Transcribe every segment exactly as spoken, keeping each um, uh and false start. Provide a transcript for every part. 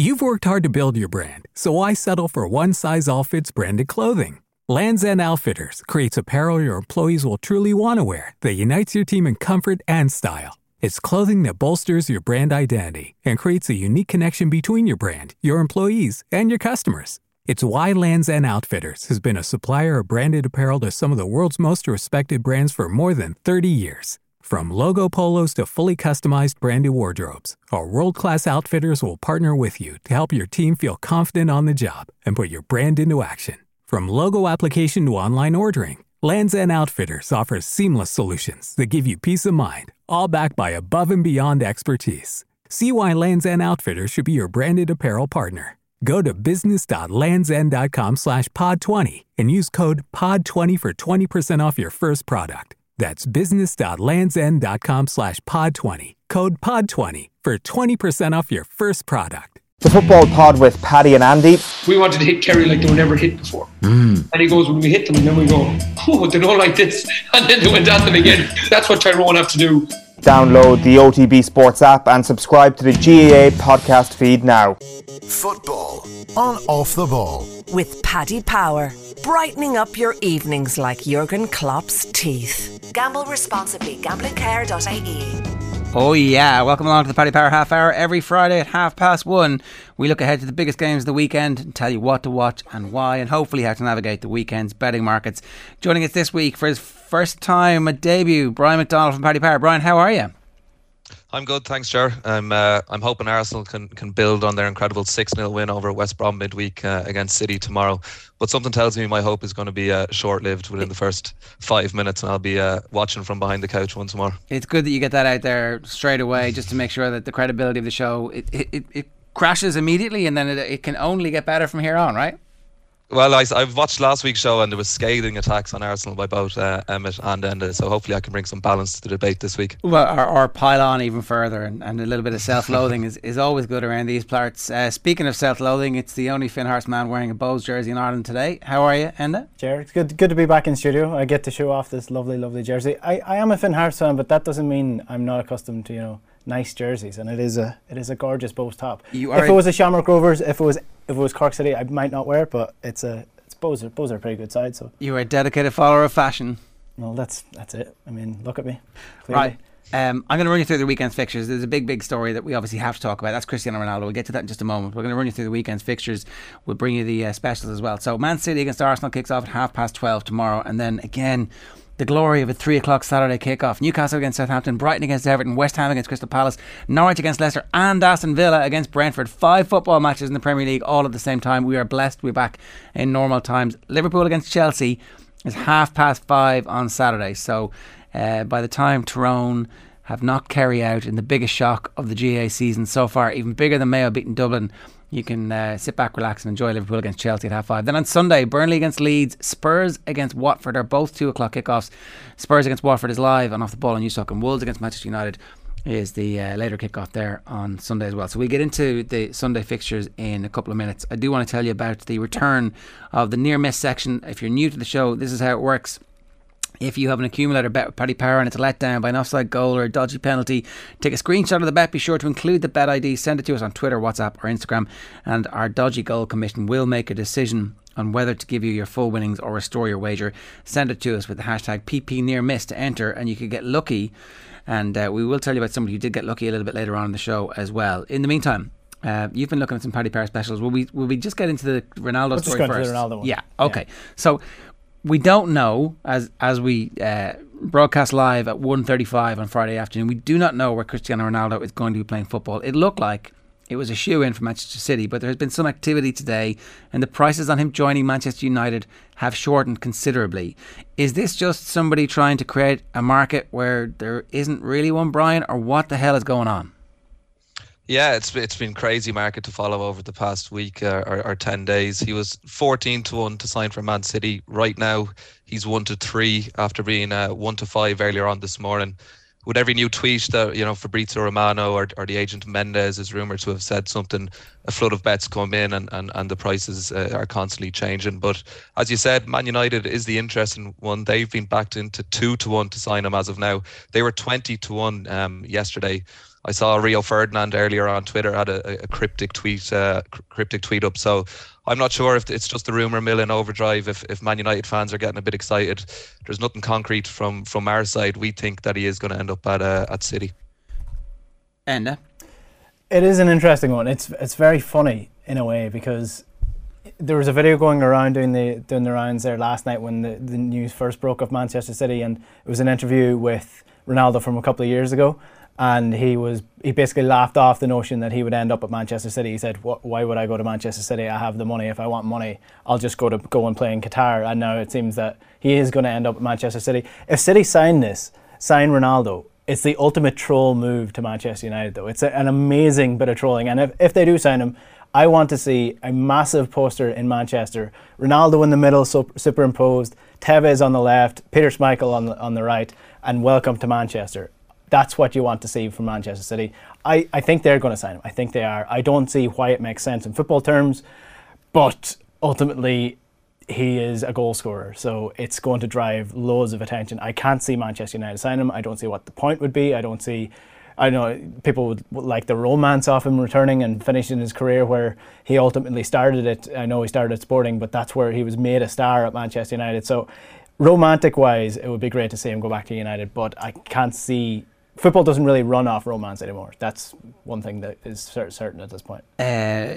You've worked hard to build your brand, so why settle for one-size-all-fits branded clothing? Lands' End Outfitters creates apparel your employees will truly want to wear that unites your team in comfort and style. It's clothing that bolsters your brand identity and creates a unique connection between your brand, your employees, and your customers. It's why Lands' End Outfitters has been a supplier of branded apparel to some of the world's most respected brands for more than thirty years. From logo polos to fully customized branded wardrobes, our world-class outfitters will partner with you to help your team feel confident on the job and put your brand into action. From logo application to online ordering, Lands' End Outfitters offers seamless solutions that give you peace of mind, all backed by above and beyond expertise. See why Lands' End Outfitters should be your branded apparel partner. Go to business.landsend.com slash pod 20 and use code pod twenty for twenty percent off your first product. That's business.landsend.com slash pod 20. Code pod twenty for twenty percent off your first product. The Football Pod with Paddy and Andy. We wanted to hit Kerry like they were never hit before. Mm. And he goes, when we hit them, and then we go, oh, they don't like this. And then they went at them again. That's what Tyrone have to do. Download the O T B Sports app and subscribe to the G A A podcast feed now. Football on Off the Ball. With Paddy Power. Brightening up your evenings like Jurgen Klopp's teeth. Gamble responsibly. gambling care dot I E. Oh yeah, welcome along to the Paddy Power Half Hour. Every Friday at half past one, we look ahead to the biggest games of the weekend and tell you what to watch and why, and hopefully how to navigate the weekend's betting markets. Joining us this week for his first time at debut, Brian McDonald from Paddy Power. Brian, how are you? I'm good, thanks, Ger. I'm uh, I'm hoping Arsenal can can build on their incredible six nil win over West Brom midweek uh, against City tomorrow. But something tells me my hope is going to be uh, short-lived within the first five minutes, and I'll be uh, watching from behind the couch once more. It's good that you get that out there straight away, just to make sure that the credibility of the show it it, it, it crashes immediately, and then it, it can only get better from here on, right? Well, I, I've watched last week's show and there was scathing attacks on Arsenal by both uh, Emmett and Enda, so hopefully I can bring some balance to the debate this week. Well, or, or pile on even further, and, and a little bit of self-loathing is, is always good around these parts. Uh, speaking of self-loathing, it's the only Finn Harps man wearing a Bows jersey in Ireland today. How are you, Enda? Jared, it's good, good to be back in studio. I get to show off this lovely, lovely jersey. I, I am a Finn Harps fan, but that doesn't mean I'm not accustomed to, you know, nice jerseys, and it is a it is a gorgeous Bows top. You are if it was a Shamrock Rovers, if it was if it was Cork City, I might not wear it, but it's a Bows are, Bows are a pretty good side. So you are a dedicated follower of fashion. Well, that's that's it. I mean, look at me. Clearly. Right. Um, I'm going to run you through the weekend's fixtures. There's a big, big story that we obviously have to talk about. That's Cristiano Ronaldo. We'll get to that in just a moment. We're going to run you through the weekend's fixtures. We'll bring you the uh, specials as well. So Man City against Arsenal kicks off at half past twelve tomorrow, and then again, the glory of a three o'clock Saturday kickoff. Newcastle against Southampton, Brighton against Everton, West Ham against Crystal Palace, Norwich against Leicester, and Aston Villa against Brentford. Five football matches in the Premier League all at the same time. We are blessed to be back in normal times. Liverpool against Chelsea is half past five on Saturday. So uh, by the time Tyrone have knocked Kerry out in the biggest shock of the G A A season so far, even bigger than Mayo beating Dublin, you can uh, sit back, relax and enjoy Liverpool against Chelsea at half five. Then on Sunday, Burnley against Leeds, Spurs against Watford are both two o'clock kickoffs. Spurs against Watford is live and off the ball on Newstalk, and Wolves against Manchester United is the uh, later kickoff there on Sunday as well. So we'll get into the Sunday fixtures in a couple of minutes. I do want to tell you about the return of the near miss section. If you're new to the show, this is how it works. If you have an accumulator bet with Paddy Power and it's let down by an offside goal or a dodgy penalty, take a screenshot of the bet. Be sure to include the bet I D. Send it to us on Twitter, WhatsApp or Instagram, and our Dodgy Goal Commission will make a decision on whether to give you your full winnings or restore your wager. Send it to us with the hashtag P P near miss to enter, and you could get lucky. And uh, we will tell you about somebody who did get lucky a little bit later on in the show as well. In the meantime, Uh, you've been looking at some Paddy Power specials. Will we will we just get into the Ronaldo Let's story just go first? into the Ronaldo one. Yeah. Okay. Yeah. So we don't know as as we uh, broadcast live at one thirty-five on Friday afternoon. We do not know where Cristiano Ronaldo is going to be playing football. It looked like it was a shoe-in for Manchester City, but there has been some activity today, and the prices on him joining Manchester United have shortened considerably. Is this just somebody trying to create a market where there isn't really one, Brian, or what the hell is going on? Yeah, it's it's been crazy market to follow over the past week uh, or, or ten days. He was fourteen to one to sign for Man City. Right now, he's one to three after being uh, one to five earlier on this morning. With every new tweet that, you know, Fabrizio Romano or, or the agent Mendes is rumoured to have said something, a flood of bets come in and, and, and the prices uh, are constantly changing. But as you said, Man United is the interesting one. They've been backed into two to one to sign him as of now. They were twenty to one um, yesterday. I saw Rio Ferdinand earlier on Twitter had a, a cryptic tweet, uh, cryptic tweet up. So I'm not sure if it's just the rumour mill in overdrive. If, if Man United fans are getting a bit excited, there's nothing concrete from from our side. We think that he is going to end up at uh, at City. Enda. It is an interesting one. It's it's very funny in a way, because there was a video going around doing the doing the rounds there last night when the, the news first broke of Manchester City, and it was an interview with Ronaldo from a couple of years ago. And he was he basically laughed off the notion that he would end up at Manchester City. He said, "Why would I go to Manchester City? I have the money. If I want money, I'll just go to go and play in Qatar." And now it seems that he is going to end up at Manchester City. If City sign this, sign Ronaldo, it's the ultimate troll move to Manchester United, though. It's a, an amazing bit of trolling. And if, if they do sign him, I want to see a massive poster in Manchester. Ronaldo in the middle, superimposed. Tevez on the left. Peter Schmeichel on the, on the right. And welcome to Manchester. That's what you want to see from Manchester City. I, I think they're going to sign him. I think they are. I don't see why it makes sense in football terms, but ultimately he is a goal scorer, so it's going to drive loads of attention. I can't see Manchester United sign him. I don't see what the point would be. I don't see... I know people would like the romance of him returning and finishing his career where he ultimately started it. I know he started at Sporting, but that's where he was made a star at Manchester United. So romantic-wise, it would be great to see him go back to United, but I can't see... Football doesn't really run off romance anymore. That's one thing that is certain at this point. Uh,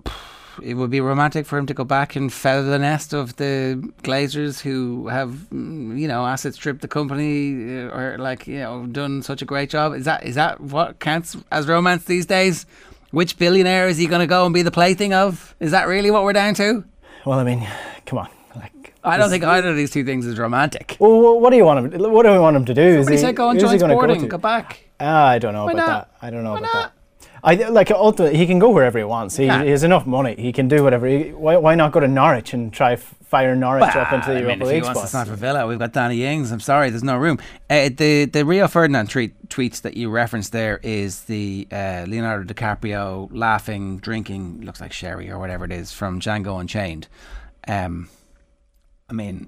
it would be romantic for him to go back and feather the nest of the Glazers, who have, you know, asset stripped the company, or like, you know, done such a great job. Is that is that what counts as romance these days? Which billionaire is he going to go and be the plaything of? Is that really what we're down to? Well, I mean, come on. I don't think either of these two things is romantic. Well, what do you want him? What do we want him to do? Somebody said go and join Sporting. Go, go back. Uh, I don't know Why about not? that. I don't know Why about not? that. I like ultimately he can go wherever he wants. He, Yeah. he has enough money. He can do whatever. He, why, why not go to Norwich and try f- fire Norwich Well, up into the I mean, Europa if he League wants to spot? sign for Villa, we've got Danny Ings. I'm sorry, there's no room. Uh, the the Rio Ferdinand tweet, tweets that you referenced there is the uh, Leonardo DiCaprio laughing, drinking, looks like sherry or whatever it is, from Django Unchained. Um, I mean,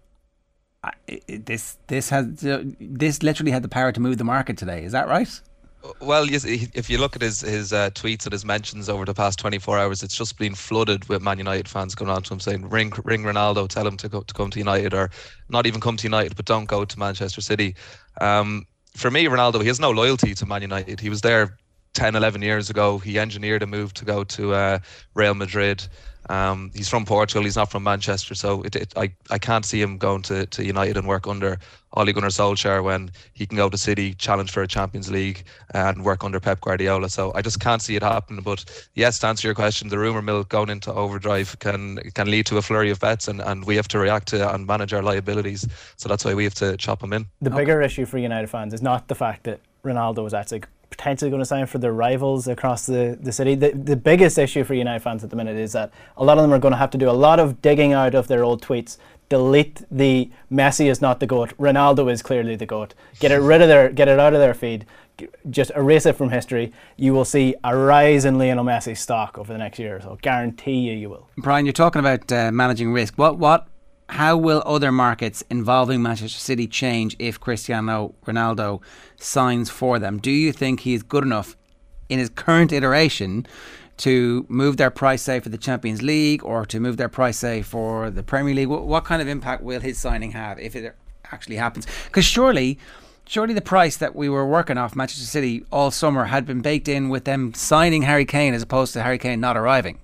I, it, this this has uh, this literally had the power to move the market today. Is that right? Well, yes, if you look at his his uh, tweets and his mentions over the past twenty-four hours, it's just been flooded with Man United fans going on to him saying, "Ring, ring Ronaldo, tell him to go to come to United," or not even come to United, but don't go to Manchester City. Um, for me, Ronaldo, he has no loyalty to Man United. He was there ten, eleven years ago. He engineered a move to go to uh, Real Madrid. Um, he's from Portugal. He's not from Manchester, so it, it, I I can't see him going to, to United and work under Ole Gunnar Solskjaer when he can go to City, challenge for a Champions League, and work under Pep Guardiola. So I just can't see it happening. But yes, to answer your question, the rumour mill going into overdrive can can lead to a flurry of bets, and, and we have to react to it and manage our liabilities. So that's why we have to chop them in. The bigger issue for United fans is not the fact that Ronaldo is actually potentially going to sign for their rivals across the, the city. The, the biggest issue for United fans at the minute is that a lot of them are going to have to do a lot of digging out of their old tweets, delete the Messi is not the GOAT, Ronaldo is clearly the GOAT, get it rid of their, get it out of their feed, just erase it from history. You will see a rise in Lionel Messi's stock over the next year or so. Guarantee you, you will. Brian, you're talking about uh, managing risk. What what? How will other markets involving Manchester City change if Cristiano Ronaldo signs for them? Do you think he is good enough in his current iteration to move their price, say, for the Champions League, or to move their price, say, for the Premier League? What, what kind of impact will his signing have if it actually happens? Because surely, surely the price that we were working off Manchester City all summer had been baked in with them signing Harry Kane as opposed to Harry Kane not arriving.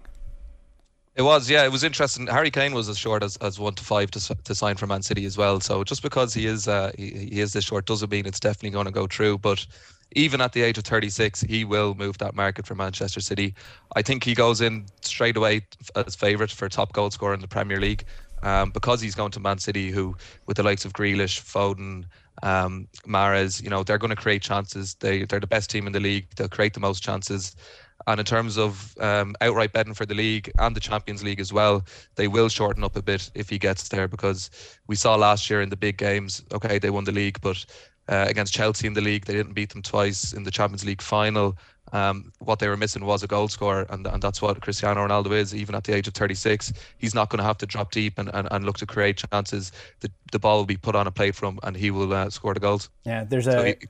It was, yeah, it was interesting. Harry Kane was as short as, as one to five to to sign for Man City as well. So just because he is uh, he, he is this short doesn't mean it's definitely going to go through. But even at the age of thirty-six, he will move that market for Manchester City. I think he goes in straight away as favourite for top goal scorer in the Premier League, um, because he's going to Man City, who, with the likes of Grealish, Foden, um, Mahrez, you know, they're going to create chances. They they're the best team in the league. They'll create the most chances. And in terms of um, outright betting for the league and the Champions League as well, they will shorten up a bit if he gets there, because we saw last year in the big games, okay, they won the league, but uh, against Chelsea in the league, they didn't beat them twice. In the Champions League final, um, what they were missing was a goal scorer, and, and that's what Cristiano Ronaldo is. Even at the age of thirty-six, he's not going to have to drop deep and, and, and look to create chances. The, the ball will be put on a plate for him, and he will uh, score the goals. Yeah, there's so a... he,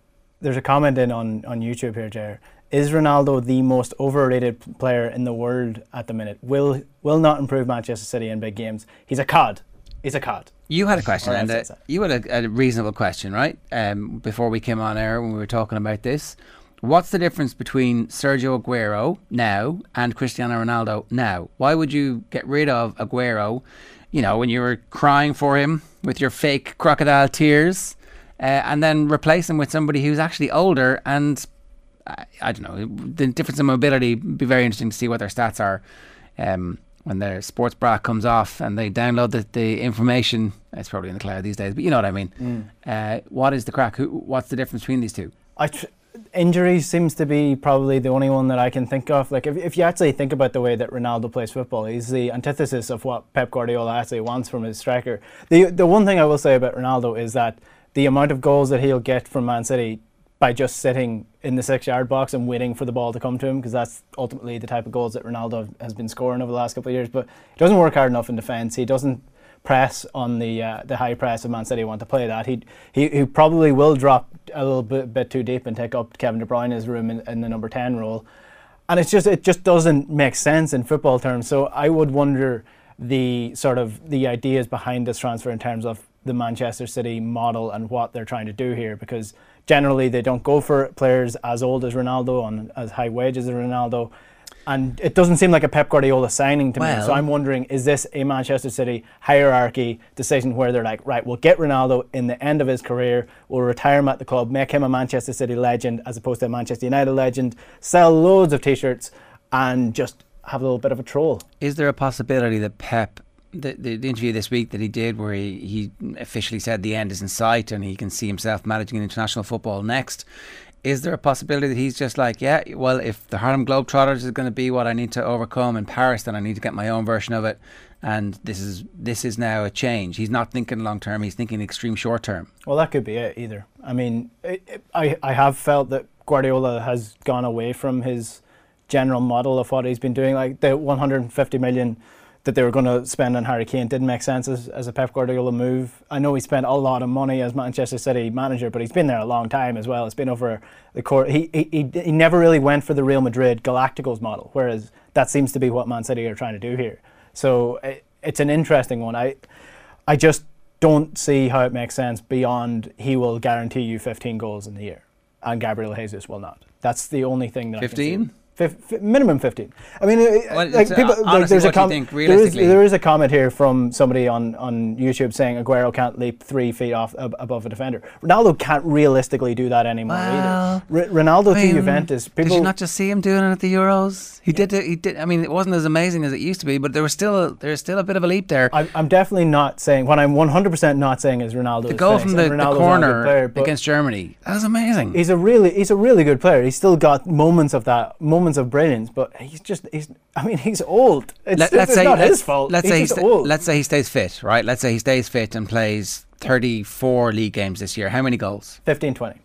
there's a comment in on, on YouTube here, Ger. Is Ronaldo the most overrated player in the world at the minute? Will will not improve Manchester City in big games. He's a cod. He's a cod. You had a question, and uh, you had a, a reasonable question, right? Um, before we came on air when we were talking about this. What's the difference between Sergio Aguero now and Cristiano Ronaldo now? Why would you get rid of Aguero, you know, when you were crying for him with your fake crocodile tears, uh, and then replace him with somebody who's actually older and I, I don't know, the difference in mobility would be very interesting to see what their stats are um, when their sports bra comes off and they download the, the information. It's probably in the cloud these days, but you know what I mean. Mm. Uh, what is the crack? Who, what's the difference between these two? I tr- injuries seems to be probably the only one that I can think of. Like if, if you actually think about the way that Ronaldo plays football, he's the antithesis of what Pep Guardiola actually wants from his striker. The the one thing I will say about Ronaldo is that the amount of goals that he'll get from Man City by just sitting in the six-yard box and waiting for the ball to come to him, because that's ultimately the type of goals that Ronaldo has been scoring over the last couple of years. But he doesn't work hard enough in defence. He doesn't press on the uh, the high press of Man City want to play that. He he he probably will drop a little bit, bit too deep and take up Kevin De Bruyne's room in, in the number ten role, and it's just it just doesn't make sense in football terms. So I would wonder the sort of the ideas behind this transfer in terms of the Manchester City model and what they're trying to do here, because generally they don't go for players as old as Ronaldo on as high wages as Ronaldo, and it doesn't seem like a Pep Guardiola signing to well, me. So I'm wondering, is this a Manchester City hierarchy decision where they're like, right, we'll get Ronaldo in the end of his career, we'll retire him at the club, make him a Manchester City legend as opposed to a Manchester United legend, sell loads of t-shirts and just have a little bit of a troll? Is there a possibility that Pep, The, the, the interview this week that he did where he, he officially said the end is in sight and he can see himself managing international football next, is there a possibility that he's just like, yeah, well, if the Harlem Globetrotters is going to be what I need to overcome in Paris, then I need to get my own version of it, and this is this is now a change. He's not thinking long term, he's thinking extreme short term. Well, that could be it either. I mean, it, it, I, I have felt that Guardiola has gone away from his general model of what he's been doing. Like the one hundred fifty million that they were going to spend on Harry Kane didn't make sense as, as a Pep Guardiola move. I know he spent a lot of money as Manchester City manager, but he's been there a long time as well. It's been over the court. He, he he never really went for the Real Madrid Galacticos model, whereas that seems to be what Man City are trying to do here. So it, it's an interesting one. I I just don't see how it makes sense beyond he will guarantee you fifteen goals in the year and Gabriel Jesus will not. That's the only thing that fifteen? I can see. Fif- minimum fifteen. I mean, well, like people, honestly, like there's what a com- do you think there realistically? is, there is a comment here from somebody on, on YouTube saying Aguero can't leap three feet off ab- above a defender. Ronaldo can't realistically do that anymore well, either. R- Ronaldo I mean, to Juventus. People, did you not just see him doing it at the Euros? He yeah. did. It, he did. I mean, it wasn't as amazing as it used to be, but there was still there's still a bit of a leap there. I'm, I'm definitely not saying what I'm one hundred percent not saying is Ronaldo. The goal from the, the corner player, against Germany, that was amazing. He's a really he's a really good player. He's still got moments of that, moments of brilliance, but he's just he's I mean he's old. It's, Let, let's it's say, not let's, his fault. Let's he's say just he sta- old. let's say he stays fit, right? Let's say he stays fit and plays thirty-four league games this year. How many goals? fifteen, twenty.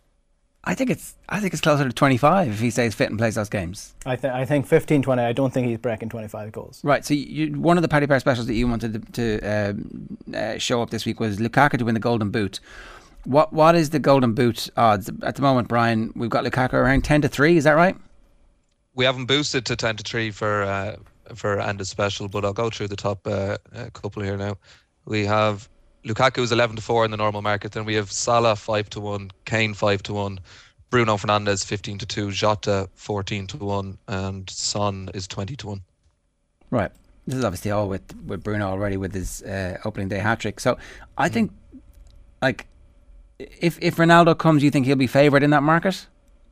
I think it's I think it's closer to twenty-five if he stays fit and plays those games. I think I think fifteen, twenty. I don't think he's breaking twenty-five goals. Right. So you, one of the Paddy Power specials that you wanted to, to um, uh, show up this week was Lukaku to win the Golden Boot. What what is the Golden Boot odds at the moment, Brian? We've got Lukaku around ten to three. Is that right? We haven't boosted to ten to three for uh, for Anda's special, but I'll go through the top uh, couple here now. We have Lukaku is eleven to four in the normal market. Then we have Salah five to one, Kane five to one, Bruno Fernandes fifteen to two, Jota fourteen to one, and Son is twenty to one. Right. This is obviously all with, with Bruno already with his uh, opening day hat trick. So I mm. think, like, if if Ronaldo comes, you think he'll be favoured in that market?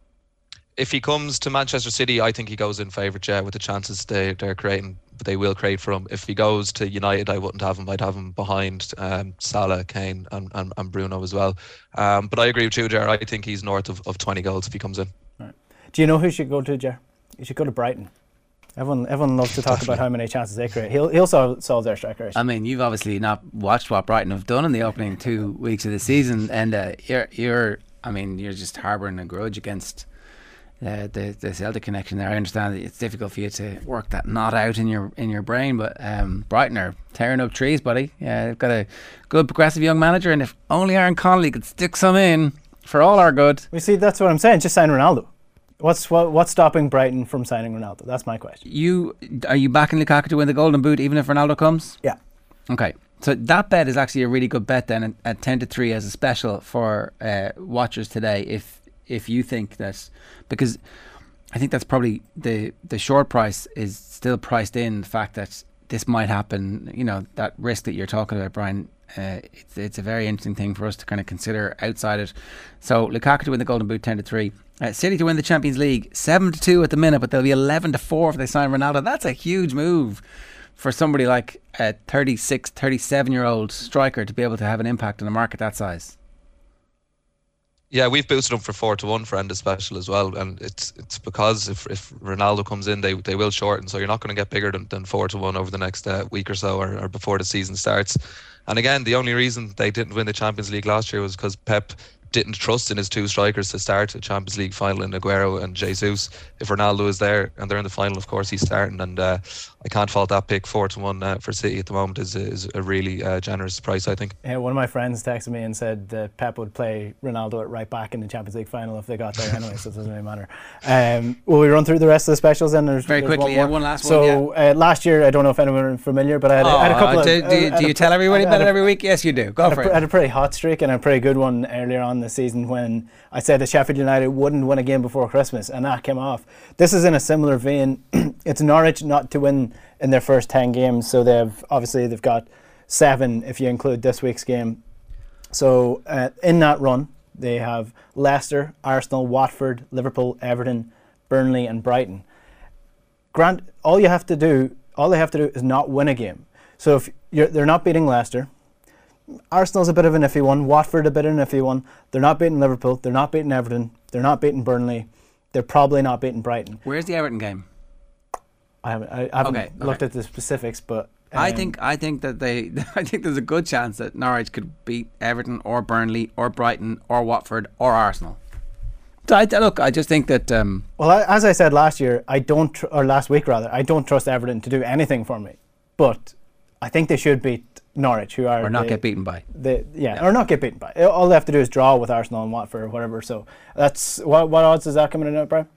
If he comes to Manchester City, I think he goes in favourite, yeah, with the chances they, they're creating, but they will create for him. If he goes to United, I wouldn't have him. I'd have him behind um, Salah, Kane and, and, and Bruno as well. Um, but I agree with you, Ger. I think he's north of, of twenty goals if he comes in. Right. Do you know who should go to, Ger? You should go to Brighton. Everyone everyone loves to talk about how many chances they create. He'll he'll solve, solve their strike rate. I mean, you've obviously not watched what Brighton have done in the opening two weeks of the season, and uh, you're you're I mean you're just harbouring a grudge against Uh, the the Celtic connection there. I understand that it's difficult for you to work that knot out in your in your brain, but um, Brighton are tearing up trees, buddy. Yeah, they've got a good progressive young manager, and if only Aaron Connolly could stick some in for all our good. We see, that's what I'm saying. Just sign Ronaldo. What's what, what's stopping Brighton from signing Ronaldo? That's my question. You are you backing Lukaku to win the Golden Boot even if Ronaldo comes? Yeah. Okay. So that bet is actually a really good bet then at ten to three as a special for uh, watchers today. If if you think that, because I think that's probably the the short price is still priced in the fact that this might happen. You know, that risk that you're talking about, Brian. Uh, it's it's a very interesting thing for us to kind of consider outside it. So Lukaku to win the Golden Boot ten to three. Uh, City to win the Champions League seven to two at the minute, but they'll be eleven to four if they sign Ronaldo. That's a huge move for somebody like a thirty-six, thirty-seven year old striker to be able to have an impact on a market that size. Yeah, we've boosted them for four to one for End of Special as well, and it's it's because if if Ronaldo comes in, they they will shorten, so you're not going to get bigger than, than four to one over the next uh, week or so, or, or before the season starts. And again, the only reason they didn't win the Champions League last year was because Pep didn't trust in his two strikers to start a Champions League final in Aguero and Jesus. If Ronaldo is there and they're in the final, of course he's starting, and uh, I can't fault that pick. Four to one uh, for City at the moment is is a really uh, generous price, I think. Yeah, one of my friends texted me and said that Pep would play Ronaldo at right back in the Champions League final if they got there anyway, so it doesn't really matter. Um, will we run through the rest of the specials then? There's, Very there's quickly, one yeah, one last so, one. So yeah. uh, last year, I don't know if anyone are familiar, but I had, oh, I had a couple do, of... Do, you, uh, do you a, tell everybody about it every week? Yes, you do. Go for a, it. I had a pretty hot streak and a pretty good one earlier on this season when I said that Sheffield United wouldn't win a game before Christmas, and that came off. This is in a similar vein. It's Norwich not to win in their first ten games, so they've obviously they've got seven if you include this week's game. So uh, in that run, they have Leicester, Arsenal, Watford, Liverpool, Everton, Burnley, and Brighton. Grant, all you have to do, all they have to do is not win a game. So if you're, they're not beating Leicester. Arsenal's a bit of an iffy one. Watford a bit of an iffy one. They're not beating Liverpool. They're not beating Everton. They're not beating Burnley. They're probably not beating Brighton. Where's the Everton game? I haven't. I haven't okay, looked okay. at the specifics, but um, I think I think that they. I think there's a good chance that Norwich could beat Everton or Burnley or Brighton or Watford or Arsenal. So I, look, I just think that. Um, well, I, as I said last year, I don't, tr- or last week rather, I don't trust Everton to do anything for me. But I think they should beat Norwich, who are or not the, get beaten by. The, yeah, yeah, or not get beaten by. All they have to do is draw with Arsenal and Watford or whatever. So that's what. What odds is that coming in at, Brian?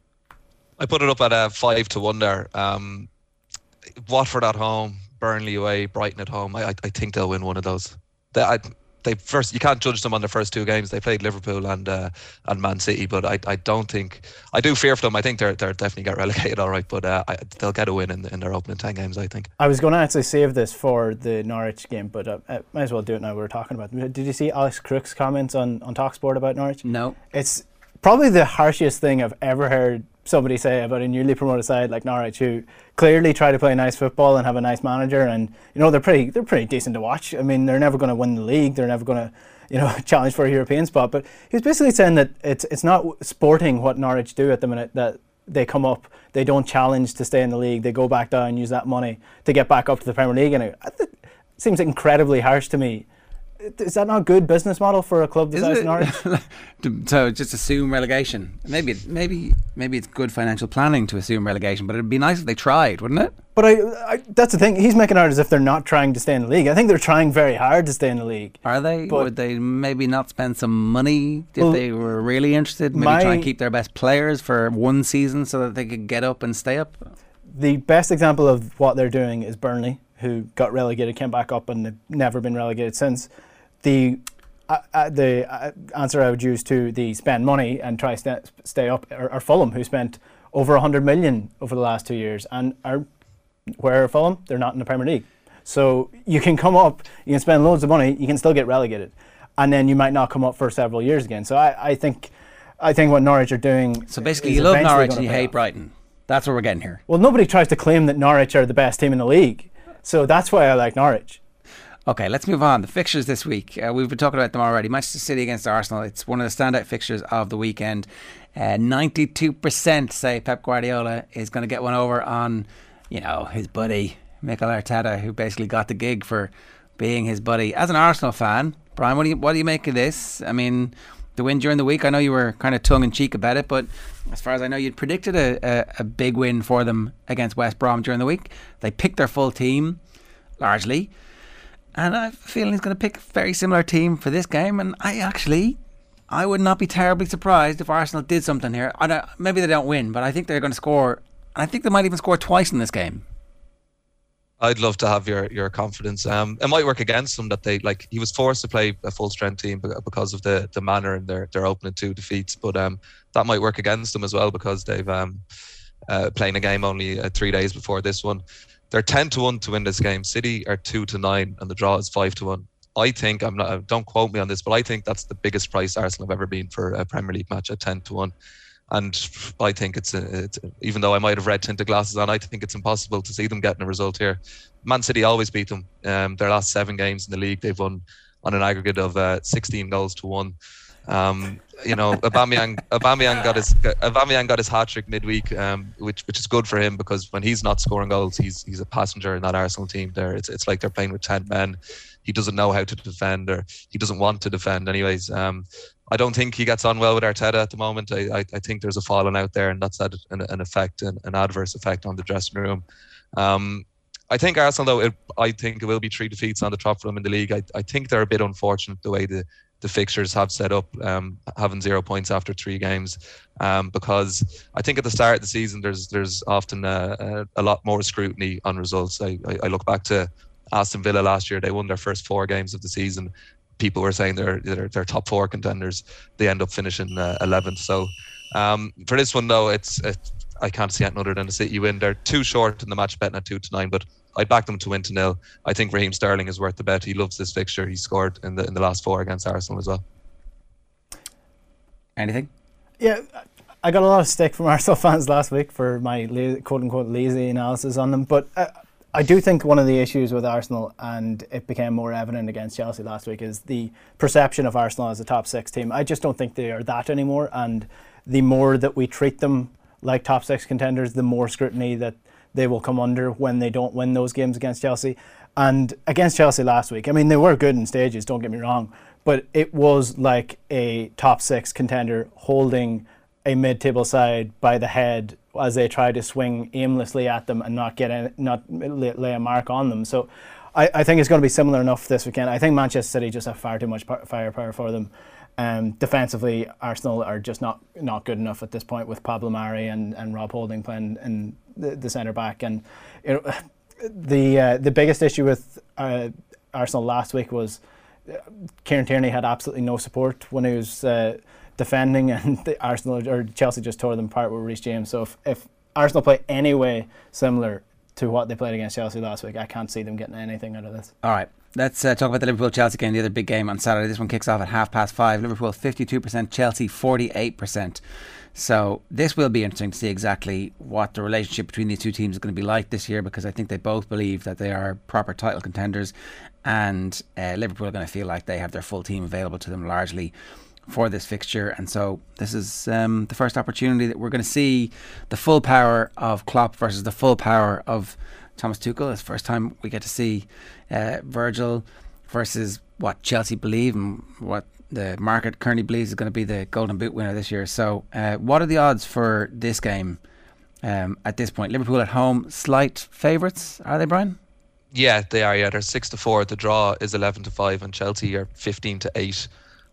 I put it up at uh, five to one there. Um, Watford at home, Burnley away, Brighton at home. I, I, I think they'll win one of those. They, I, they first. You can't judge them on their first two games. They played Liverpool and uh, and Man City, but I, I don't think. I do fear for them. I think they're they're definitely get relegated, all right. But uh, I, they'll get a win in, in their opening ten games, I think. I was going to actually save this for the Norwich game, but uh, I might as well do it now. We're talking about it. Did you see Alex Crook's comments on on TalkSport about Norwich? No. It's probably the harshest thing I've ever heard somebody say about a newly promoted side like Norwich, who clearly try to play nice football and have a nice manager, and you know they're pretty they're pretty decent to watch. I mean, they're never going to win the league, they're never going to you know challenge for a European spot. But he was basically saying that it's it's not sporting what Norwich do at the minute, that they come up, they don't challenge to stay in the league, they go back down, use that money to get back up to the Premier League, and it, it seems incredibly harsh to me. Is that not a good business model for a club the size of Norwich? So just assume relegation. Maybe, maybe, maybe it's good financial planning to assume relegation, but it'd be nice if they tried, wouldn't it? But I, I, that's the thing. He's making out as if they're not trying to stay in the league. I think they're trying very hard to stay in the league. Are they? But would they maybe not spend some money if well, they were really interested? Maybe my, try and keep their best players for one season so that they could get up and stay up? The best example of what they're doing is Burnley, who got relegated, came back up, and they've never been relegated since. The uh, uh, the uh, answer I would use to the spend money and try st- stay up are, are Fulham, who spent over one hundred million over the last two years, and are where are Fulham? They're not in the Premier League. So you can come up, you can spend loads of money, you can still get relegated, and then you might not come up for several years again. So I, I think I think what Norwich are doing. So basically, you love Norwich and you hate off. Brighton. That's what we're getting here. Well, nobody tries to claim that Norwich are the best team in the league, so that's why I like Norwich. Okay, let's move on. The fixtures this week. Uh, we've been talking about them already. Manchester City against Arsenal. It's one of the standout fixtures of the weekend. Uh, ninety-two percent say Pep Guardiola is going to get one over on, you know, his buddy, Mikel Arteta, who basically got the gig for being his buddy. As an Arsenal fan, Brian, what do you, what do you make of this? I mean, the win during the week, I know you were kind of tongue-in-cheek about it, but as far as I know, you'd predicted a, a, a big win for them against West Brom during the week. They picked their full team, largely. And I have a feeling he's going to pick a very similar team for this game. And I actually, I would not be terribly surprised if Arsenal did something here. I don't, maybe they don't win, but I think they're going to score. I think they might even score twice in this game. I'd love to have your your confidence. Um, it might work against them that they like. He was forced to play a full strength team because of the the manner in their their opening two defeats. But um, that might work against them as well because they've um, uh, playing a game only uh, three days before this one. They're ten to one to win this game. City are two to nine, and the draw is five to one. I think I'm not. Don't quote me on this, but I think that's the biggest price Arsenal have ever been for a Premier League match at ten to one. And I think it's, a, it's a, even though I might have red tinted glasses on, I think it's impossible to see them getting a result here. Man City always beat them. Um, their last seven games in the league, they've won on an aggregate of uh, sixteen goals to one. Um, you know, Aubameyang, Aubameyang got his Aubameyang got his hat trick midweek, um, which which is good for him because when he's not scoring goals, he's he's a passenger in that Arsenal team. There, it's it's like they're playing with ten men. He doesn't know how to defend, or he doesn't want to defend. Anyways, um, I don't think he gets on well with Arteta at the moment. I I, I think there's a falling out there, and that's had an, an effect, an, an adverse effect on the dressing room. Um, I think Arsenal, though, it, I think it will be three defeats on the trot for them in the league. I, I think they're a bit unfortunate the way the, the fixtures have set up, um, having zero points after three games, um, because I think at the start of the season there's there's often a, a, a lot more scrutiny on results. I, I, I look back to Aston Villa last year. They won their first four games of the season. People were saying they're they're, they're top four contenders. They end up finishing uh, eleventh. So um, for this one, though, it's, it's I can't see anything other than a City win. They're too short in the match betting at two to nine, but I'd back them to win to nil. I think Raheem Sterling is worth the bet. He loves this fixture. He scored in the in the last four against Arsenal as well. Anything? Yeah, I got a lot of stick from Arsenal fans last week for my la- quote unquote lazy analysis on them, but uh, I do think one of the issues with Arsenal, and it became more evident against Chelsea last week, is the perception of Arsenal as a top six team. I just don't think they are that anymore, and the more that we treat them like top six contenders, the more scrutiny that they will come under when they don't win those games against Chelsea. And against Chelsea last week, I mean, they were good in stages, don't get me wrong, but it was like a top six contender holding a mid-table side by the head as they try to swing aimlessly at them and not get any, not lay a mark on them. So I, I think it's going to be similar enough this weekend. I think Manchester City just have far too much firepower for them. Um, defensively, Arsenal are just not not good enough at this point with Pablo Mari and, and Rob Holding playing in the, the centre back. And you know, the uh, the biggest issue with uh, Arsenal last week was uh, Kieran Tierney had absolutely no support when he was uh, defending, and the Arsenal or Chelsea just tore them apart with Reece James. So if, if Arsenal play any way similar to what they played against Chelsea last week, I can't see them getting anything out of this. All right. Let's uh, talk about the Liverpool-Chelsea game, the other big game on Saturday. This one kicks off at half past five. Liverpool fifty-two percent, Chelsea forty-eight percent. So this will be interesting to see exactly what the relationship between these two teams is going to be like this year, because I think they both believe that they are proper title contenders, and uh, Liverpool are going to feel like they have their full team available to them largely for this fixture. And so this is um, the first opportunity that we're going to see the full power of Klopp versus the full power of Thomas Tuchel. It's the first time we get to see uh, Virgil versus what Chelsea believe and what the market currently believes is going to be the Golden Boot winner this year. So uh, what are the odds for this game um, at this point? Liverpool at home, slight favourites, are they, Brian? Yeah, they are. Yeah, they're six to four. The draw is eleven to five, and Chelsea are fifteen to eight.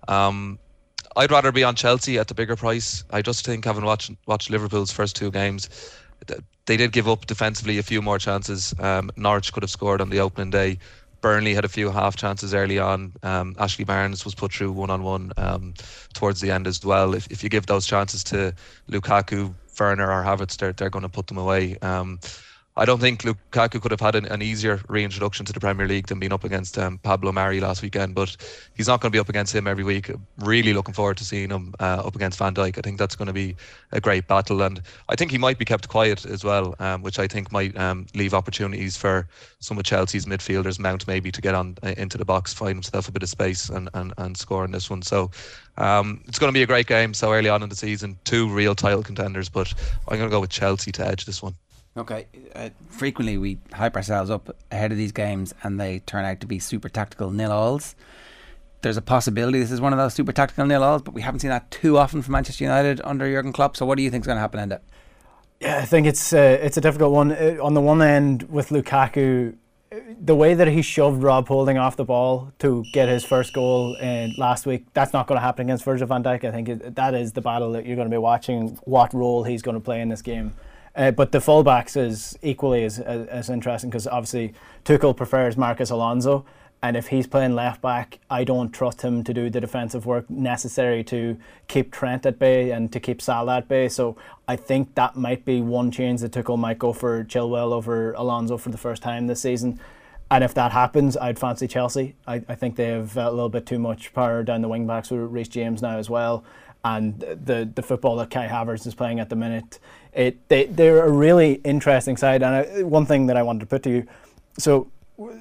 Um, I'd rather be on Chelsea at the bigger price. I just think, having watched watched Liverpool's first two games, they did give up defensively a few more chances. Um, Norwich could have scored on the opening day. Burnley had a few half chances early on. Um, Ashley Barnes was put through one-on-one um, towards the end as well. If if you give those chances to Lukaku, Werner or Havertz, they're, they're going to put them away. Um, I don't think Lukaku could have had an, an easier reintroduction to the Premier League than being up against um, Pablo Mari last weekend, but he's not going to be up against him every week. Really looking forward to seeing him uh, up against Van Dijk. I think that's going to be a great battle, and I think he might be kept quiet as well, um, which I think might um, leave opportunities for some of Chelsea's midfielders, Mount maybe, to get on uh, into the box, find himself a bit of space and, and, and score in this one. So um, it's going to be a great game so early on in the season. Two real title contenders, but I'm going to go with Chelsea to edge this one. Okay, uh, frequently we hype ourselves up ahead of these games and they turn out to be super tactical nil-alls. There's a possibility this is one of those super tactical nil-alls, but we haven't seen that too often from Manchester United under Jurgen Klopp. So what do you think is going to happen, Enda? Yeah, I think it's uh, it's a difficult one. Uh, on the one end, with Lukaku, the way that he shoved Rob Holding off the ball to get his first goal in last week, that's not going to happen against Virgil van Dijk. I think it, that is the battle that you're going to be watching, what role he's going to play in this game. Uh, but the fullbacks is equally as, as, as interesting, because obviously Tuchel prefers Marcos Alonso, and if he's playing left back, I don't trust him to do the defensive work necessary to keep Trent at bay and to keep Salah at bay. So I think that might be one change that Tuchel might go for Chilwell over Alonso for the first time this season. And if that happens, I'd fancy Chelsea. I, I think they have a little bit too much power down the wing backs with Reece James now as well. And the the football that Kai Havertz is playing at the minute, it they, they're a really interesting side. And I, one thing that I wanted to put to you, so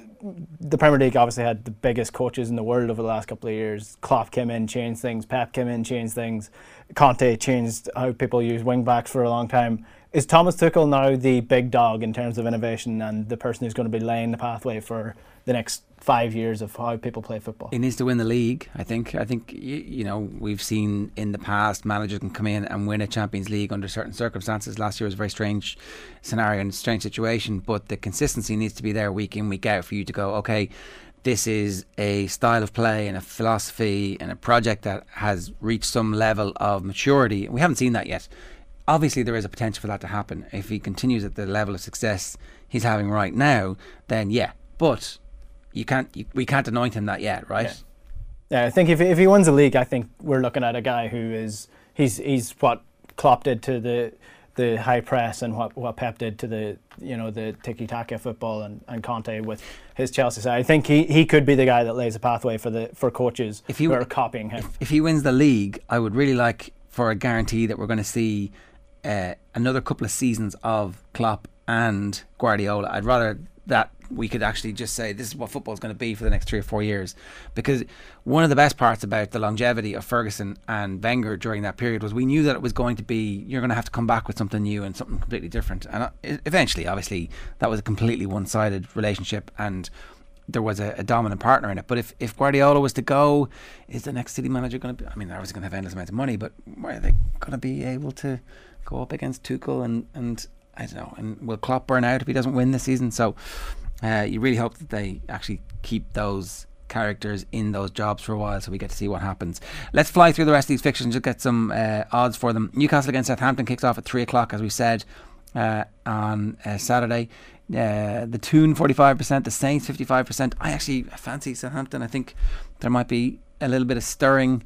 the Premier League obviously had the biggest coaches in the world over the last couple of years. Klopp came in, changed things. Pep came in, changed things. Conte changed how people use wing backs for a long time. Is Thomas Tuchel now the big dog in terms of innovation and the person who's going to be laying the pathway for the next five years of how people play football? He needs to win the league, I think. I think, you, you know, we've seen in the past managers can come in and win a Champions League under certain circumstances. Last year was a very strange scenario and strange situation, but the consistency needs to be there week in, week out for you to go, okay, this is a style of play and a philosophy and a project that has reached some level of maturity. We haven't seen that yet. Obviously there is a potential for that to happen. If he continues at the level of success he's having right now, then yeah, but you can't you, we can't anoint him that yet, right? Yeah, yeah, I think if if he wins the league, I think we're looking at a guy who is he's he's what Klopp did to the the high press and what, what Pep did to the you know the tiki-taka football and, and Conte with his Chelsea side. I think he, he could be the guy that lays a pathway for the for coaches if he, who are copying him. If, if he wins the league, I would really like for a guarantee that we're going to see Uh, another couple of seasons of Klopp and Guardiola. I'd rather that we could actually just say this is what football is going to be for the next three or four years, because one of the best parts about the longevity of Ferguson and Wenger during that period was we knew that it was going to be, you're going to have to come back with something new and something completely different, and eventually obviously that was a completely one-sided relationship and there was a, a dominant partner in it. But if, if Guardiola was to go, is the next City manager going to be, I mean they're obviously going to have endless amounts of money, but are they going to be able to go up against Tuchel and, and I don't know, and will Klopp burn out if he doesn't win this season? So uh, you really hope that they actually keep those characters in those jobs for a while so we get to see what happens. Let's fly through the rest of these fixtures and just get some uh, odds for them. Newcastle against Southampton kicks off at three o'clock, as we said, uh, on uh, Saturday. Uh, the Toon forty-five percent, the Saints fifty-five percent. I actually fancy Southampton. I think there might be a little bit of stirring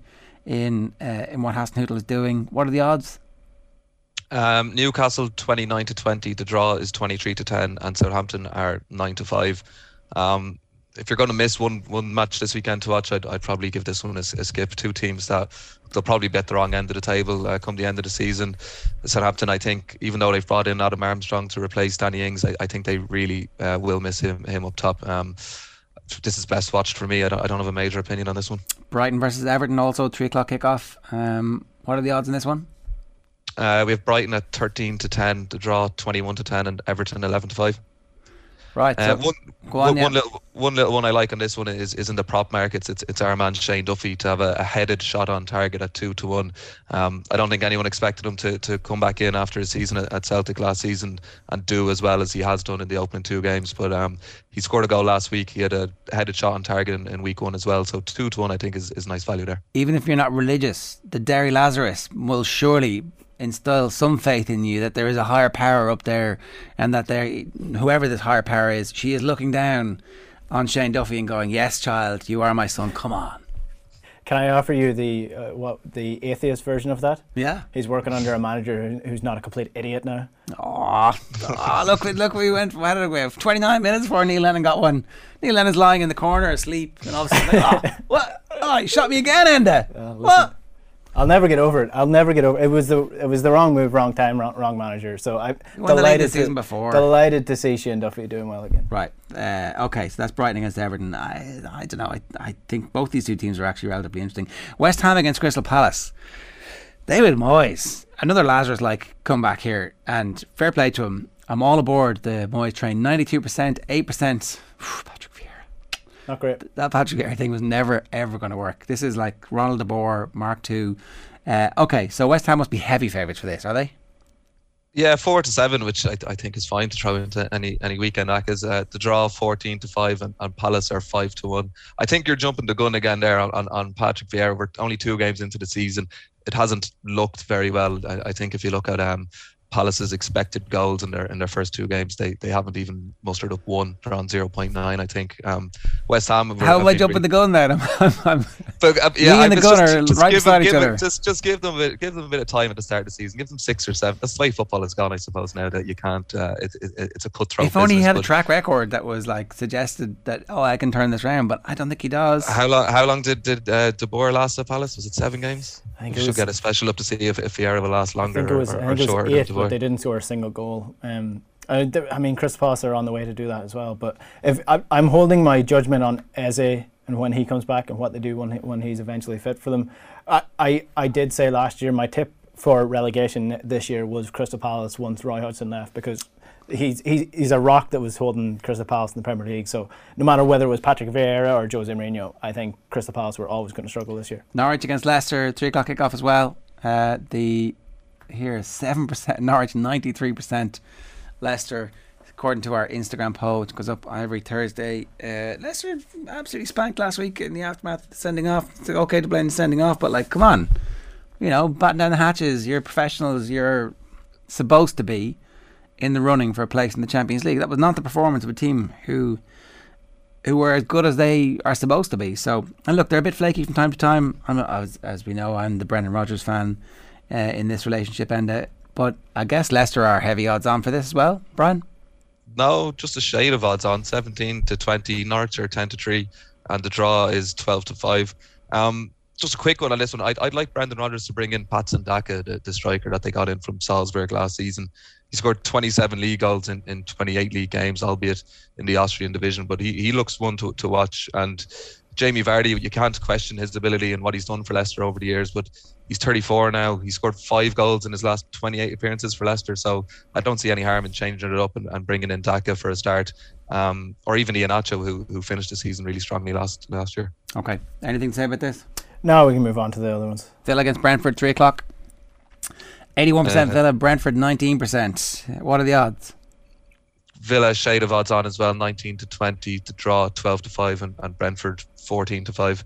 in uh, in what Hasenhüttl is doing. What are the odds? Um, Newcastle twenty-nine to twenty. The draw is twenty-three to ten, and Southampton are nine to five. Um, if you're going to miss one one match this weekend to watch, I'd, I'd probably give this one a, a skip. Two teams that they'll probably be at the wrong end of the table uh, come the end of the season. Southampton, I think, even though they've brought in Adam Armstrong to replace Danny Ings, I, I think they really uh, will miss him him up top. Um, this is best watched for me. I don't, I don't have a major opinion on this one. Brighton versus Everton, also three o'clock kickoff. Um, what are the odds in this one? Uh, we have Brighton at thirteen to ten, the draw twenty-one to ten, and Everton eleven to five. Right. Uh, so one, go on, one, yeah. one little one little one I like on this one is is in the prop markets. It's it's our man Shane Duffy to have a, a headed shot on target at two to one. Um, I don't think anyone expected him to, to come back in after his season at, at Celtic last season and do as well as he has done in the opening two games. But um, he scored a goal last week. He had a headed shot on target in, in week one as well. So two to one I think is is nice value there. Even if you're not religious, the Derry Lazarus will surely instill some faith in you that there is a higher power up there, and that there, whoever this higher power is, she is looking down on Shane Duffy and going, yes child, you are my son, come on. Can I offer you the uh, what the atheist version of that? Yeah. He's working under a manager who's not a complete idiot now. Oh, oh look, look, we went, how did we have twenty-nine minutes before Neil Lennon got one. Neil Lennon's lying in the corner asleep, and all of a sudden, oh, what? Oh, he shot me again, Enda. Uh, what? I'll never get over it. I'll never get over it. It was the it was the wrong move, wrong time, wrong, wrong manager. So I'm delighted the season before. delighted to see Shane Duffy doing well again. Right. Uh, okay. So that's Brighton against Everton. I I don't know. I I think both these two teams are actually relatively interesting. West Ham against Crystal Palace. David Moyes, another Lazarus-like comeback here, and fair play to him. I'm all aboard the Moyes train. ninety-two percent, eight percent. Patrick Not great. That Patrick Vieira thing was never ever going to work. This is like Ronald de Boer Mark two. Uh, okay, so West Ham must be heavy favourites for this, are they? Yeah, four to seven, which I, I think is fine to throw into any any weekend. Because uh, the draw fourteen to five and, and Palace are five to one. I think you're jumping the gun again there on, on, on Patrick Vieira. We're only two games into the season. It hasn't looked very well. I, I think if you look at um, Palace's expected goals in their in their first two games, they they haven't even mustered up one. They're on zero point nine, I think. Um, West Ham. Have, How am I jumping really, the gun there? I'm, I'm, but, uh, yeah, me and the gun just, are just right give beside them, each give other. Them, just just give them a bit, give them a bit of time at the start of the season. Give them six or seven. That's the way football has gone, I suppose. Now that you can't, uh, it, it, it's a cutthroat. If only business, he had a track record that was like suggested that oh I can turn this around, but I don't think he does. How long? How long did did uh, De Boer last at Palace? Was it seven games? I think we should was, get a special up to see if if Vieira will last longer I think it was, or, I think or it was shorter. eight, but they didn't score a single goal. Um, I, I mean, Crystal Palace are on the way to do that as well. But if I, I'm holding my judgment on Eze and when he comes back and what they do when he, when he's eventually fit for them. I, I, I did say last year my tip for relegation this year was Crystal Palace once Roy Hodgson left, because he's he's he's a rock that was holding Crystal Palace in the Premier League. So no matter whether it was Patrick Vieira or Jose Mourinho, I think Crystal Palace were always going to struggle this year. Norwich against Leicester, three o'clock kickoff as well. Uh, the here seven percent Norwich, ninety three percent Leicester, according to our Instagram poll, which goes up every Thursday. Uh, Leicester absolutely spanked last week in the aftermath of the sending off. It's okay to blame the sending off, but like, come on, you know, batten down the hatches. You're professionals. You're supposed to be in the running for a place in the Champions League. That was not the performance of a team who who were as good as they are supposed to be. So, and look, they're a bit flaky from time to time. I'm, as, as we know, I'm the Brendan Rodgers fan uh, in this relationship, and uh, but I guess Leicester are heavy odds on for this as well, Brian. No, just a shade of odds on. seventeen to twenty. Norwich are ten to three, and the draw is twelve to five. Um, just a quick one on this one. I'd, I'd like Brendan Rodgers to bring in Patson Daka, the, the striker that they got in from Salzburg last season. He scored twenty-seven league goals in, in twenty-eight league games, albeit in the Austrian division. But he, he looks one to, to watch. And Jamie Vardy, you can't question his ability and what he's done for Leicester over the years. But he's thirty-four now. He scored five goals in his last twenty-eight appearances for Leicester. So I don't see any harm in changing it up and, and bringing in Daka for a start. Um, or even Iheanacho, who who finished the season really strongly last last year. Okay. Anything to say about this? No, we can move on to the other ones. Villa against Brentford, three o'clock. eighty-one percent uh, Villa, Brentford nineteen percent. What are the odds? Villa shade of odds on as well, nineteen to twenty to draw, twelve to five, and, and Brentford fourteen to five.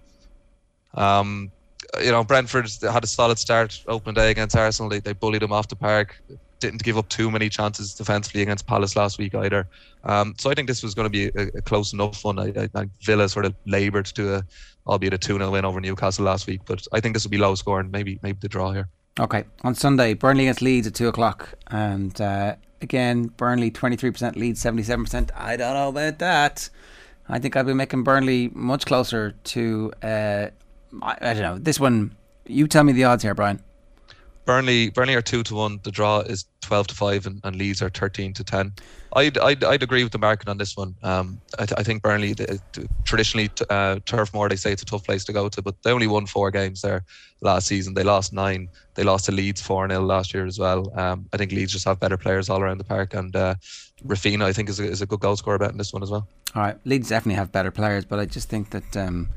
Um, you know, Brentford had a solid start opening day against Arsenal. They, they bullied them off the park. Didn't give up too many chances defensively against Palace last week either. Um, so I think this was going to be a, a close enough one. I, I think Villa sort of laboured to a, albeit a two nil win over Newcastle last week. But I think this will be low scoring. Maybe maybe the draw here. Okay, on Sunday, Burnley against Leeds at two o'clock. And uh, again, Burnley twenty-three percent, Leeds seventy-seven percent. I don't know about that. I think I'll be making Burnley much closer to, uh, I, I don't know, this one. You tell me the odds here, Brian. Burnley Burnley are two to one. The draw is twelve to five, and, and Leeds are thirteen to ten. I'd, I'd I'd agree with the market on this one. Um, I, th- I think Burnley the, the, traditionally uh, Turf Moor, they say it's a tough place to go to, but they only won four games there last season. They lost nine. They lost to Leeds four nil last year as well. Um, I think Leeds just have better players all around the park, and uh, Rafinha I think is a, is a good goal scorer bet in this one as well. All right, Leeds definitely have better players, but I just think that. Um,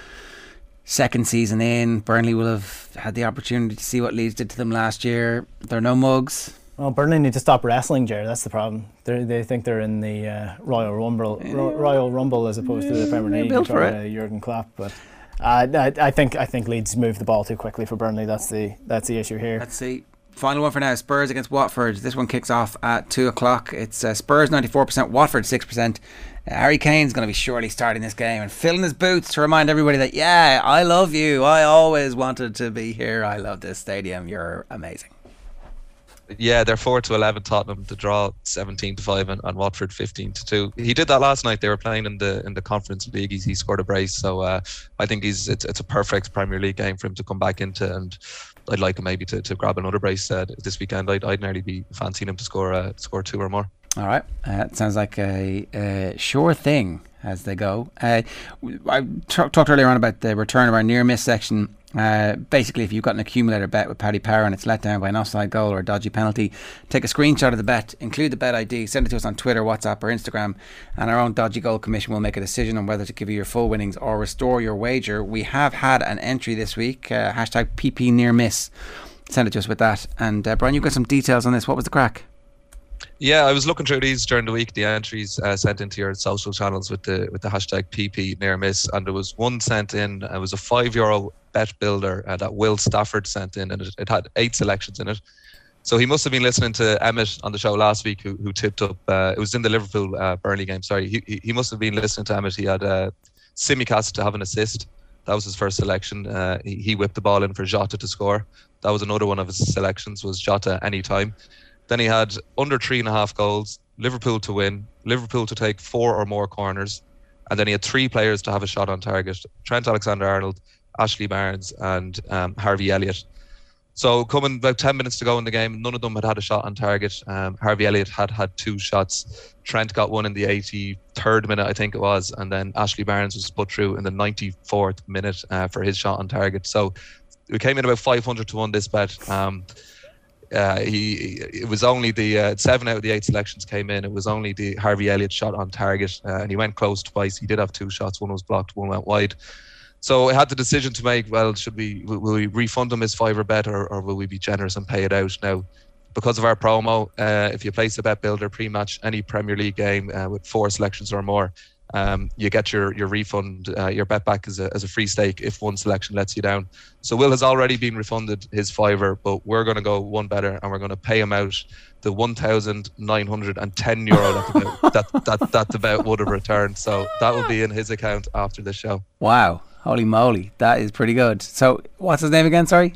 Second season in, Burnley will have had the opportunity to see what Leeds did to them last year. They're no mugs. Well, Burnley need to stop wrestling, Jerry. That's the problem. They they think they're in the uh, Royal Rumble, Ro- Royal Rumble as opposed to the Premier League. Built for it. Uh, Jurgen Klopp, but uh, I, I think I think Leeds move the ball too quickly for Burnley. That's the that's the issue here. Let's see. Final one for now. Spurs against Watford. This one kicks off at two o'clock. It's uh, Spurs ninety-four percent, Watford six percent. Uh, Harry Kane's going to be surely starting this game and filling his boots to remind everybody that, yeah, I love you. I always wanted to be here. I love this stadium. You're amazing. Yeah, they're four to eleven. Tottenham to draw seventeen to five, and, and Watford fifteen to two. He did that last night. They were playing in the in the Conference League. He's, he scored a brace, so uh, I think he's it's it's a perfect Premier League game for him to come back into, and I'd like him maybe to, to grab another brace uh, this weekend. I'd I'd nearly be fancying him to score uh, score two or more. All right, uh, it sounds like a, a sure thing as they go. Uh, I t- talked earlier on about the return of our near miss section. Uh, basically, if you've got an accumulator bet with Paddy Power and it's let down by an offside goal or a dodgy penalty, take a screenshot of the bet, include the bet I D, send it to us on Twitter, WhatsApp or Instagram, and our own Dodgy Goal Commission will make a decision on whether to give you your full winnings or restore your wager. We have had an entry this week, uh, hashtag P P near miss, send it to us with that. And uh, Brian, you've got some details on this. What was the crack? Yeah, I was looking through these during the week, the entries uh, sent into your social channels with the with the hashtag P P near miss, and there was one sent in. It was a five euro bet builder uh, that Will Stafford sent in, and it, it had eight selections in it. So he must have been listening to Emmett on the show last week, who who tipped up. Uh, it was in the Liverpool uh, Burnley game. Sorry, he he must have been listening to Emmett. He had uh, Simicast to have an assist. That was his first selection. Uh, he, he whipped the ball in for Jota to score. That was another one of his selections, was Jota anytime. Then he had under three and a half goals, Liverpool to win, Liverpool to take four or more corners, and then he had three players to have a shot on target: Trent Alexander-Arnold, Ashley Barnes, and um, Harvey Elliott. So coming about ten minutes to go in the game, none of them had had a shot on target. Um, Harvey Elliott had had two shots. Trent got one in the eighty-third minute, I think it was, and then Ashley Barnes was put through in the ninety-fourth minute uh, for his shot on target. So we came in about five hundred to one this bet. Um, Uh, he it was only the uh, seven out of the eight selections came in. It was only the Harvey Elliott shot on target, uh, and he went close twice. He did have two shots. One was blocked, one went wide. So I had the decision to make. Well, should we will, will we refund him his fiver bet, or, or will we be generous and pay it out now? Because of our promo, uh, if you place a bet builder pre-match any Premier League game uh, with four selections or more, um, you get your your refund, uh, your bet back as a as a free stake if one selection lets you down. So Will has already been refunded his fiver, but we're going to go one better, and we're going to pay him out the one thousand nine hundred ten euro that the bet, that, that that the bet would have returned. So that will be in his account after the show. Wow, holy moly, that is pretty good. So what's his name again? Sorry.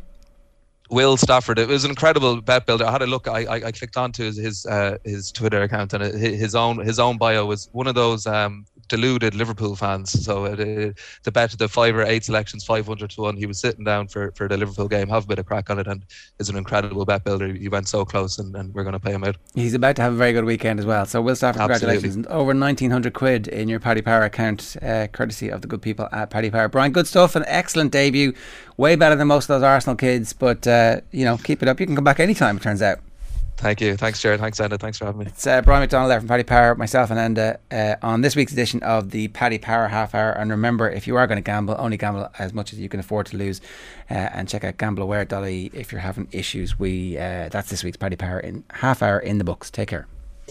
Will Stafford. It was an incredible bet builder. I had a look. I I, I clicked onto his his, uh, his Twitter account, and it, his own his own bio was one of those um, deluded Liverpool fans. So it, it, the bet, the five or eight selections, five hundred to one. He was sitting down for, for the Liverpool game, have a bit of crack on it, and is an incredible bet builder. He went so close, and, and we're going to pay him out. He's about to have a very good weekend as well. So Will Stafford, Absolutely. Congratulations! Over nineteen hundred quid in your Paddy Power account, uh, courtesy of the good people at Paddy Power. Brian, good stuff. An excellent debut. Way better than most of those Arsenal kids, but uh, you know, keep it up. You can come back anytime, it turns out. Thank you. Thanks, Jared. Thanks, Enda. Thanks for having me. It's uh, Brian McDonald there from Paddy Power, myself and Enda, uh, on this week's edition of the Paddy Power Half Hour. And remember, if you are going to gamble, only gamble as much as you can afford to lose. Uh, and check out gamble aware dot I E if you're having issues. We uh, that's this week's Paddy Power in half hour in the books. Take care.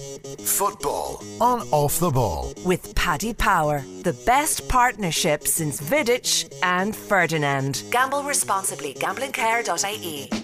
Football on Off the Ball with Paddy Power, the best partnership since Vidic and Ferdinand. Gamble responsibly. gambling care dot I E.